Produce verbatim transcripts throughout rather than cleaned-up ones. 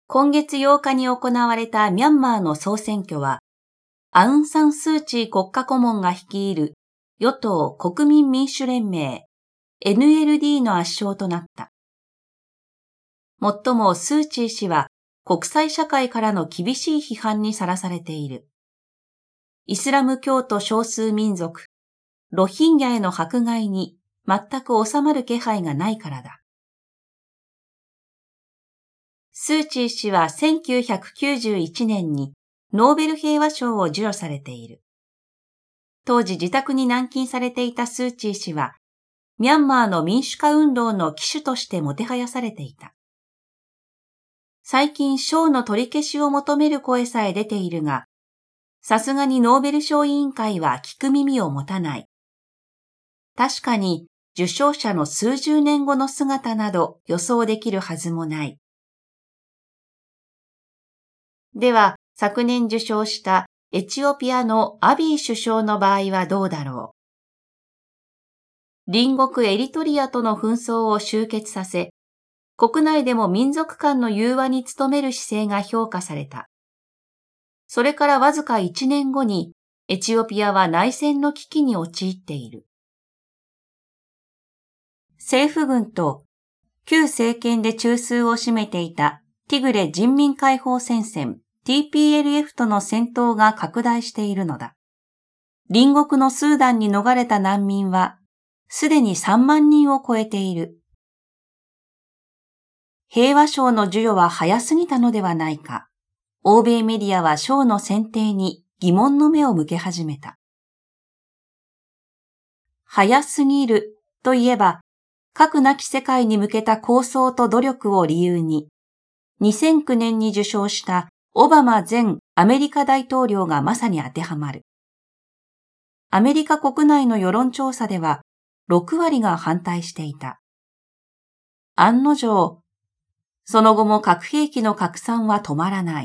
今月ようかに行われたミャンマーの総選挙は、アウン・サン・スー・チー国家顧問が率いる与党国民民主連盟 エヌエルディー の圧勝となった。もっともスー・チー氏は国際社会からの厳しい批判にさらされている。イスラム教徒少数民族、ロヒンギャへの迫害に全く収まる気配がないからだ。スー・チー氏はせんきゅうひゃくきゅうじゅういちねんにノーベル平和賞を授与されている。当時自宅に軟禁されていたスー・チー氏は、ミャンマーの民主化運動の旗手としてもてはやされていた。最近賞の取り消しを求める声さえ出ているが、さすがにノーベル賞委員会は聞く耳を持たない。確かに受賞者の数十年後の姿など予想できるはずもない。では、昨年受賞したエチオピアのアビー首相の場合はどうだろう。隣国エリトリアとの紛争を終結させ、国内でも民族間の融和に努める姿勢が評価された。それからわずかいちねんごにエチオピアは内戦の危機に陥っている。政府軍と旧政権で中枢を占めていたティグレ人民解放戦線 ティーピーエルエフ との戦闘が拡大しているのだ。隣国のスーダンに逃れた難民はすでにさんまんにんを超えている。平和賞の授与は早すぎたのではないか。欧米メディアは賞の選定に疑問の目を向け始めた。早すぎるといえば、核なき世界に向けた構想と努力を理由に、にせんきゅうねんに受賞したオバマ前アメリカ大統領がまさに当てはまる。アメリカ国内の世論調査ではろくわりが反対していた。案の定、その後も核兵器の拡散は止まらない。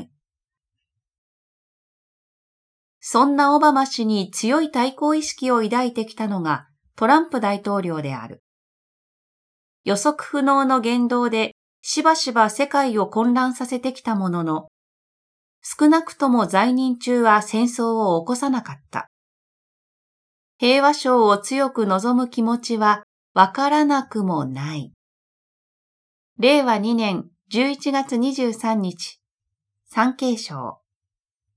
そんなオバマ氏に強い対抗意識を抱いてきたのがトランプ大統領である。予測不能の言動でしばしば世界を混乱させてきたものの、少なくとも在任中は戦争を起こさなかった。平和賞を強く望む気持ちはわからなくもない。れいわにねんじゅういちがつにじゅうさんにち、産経省。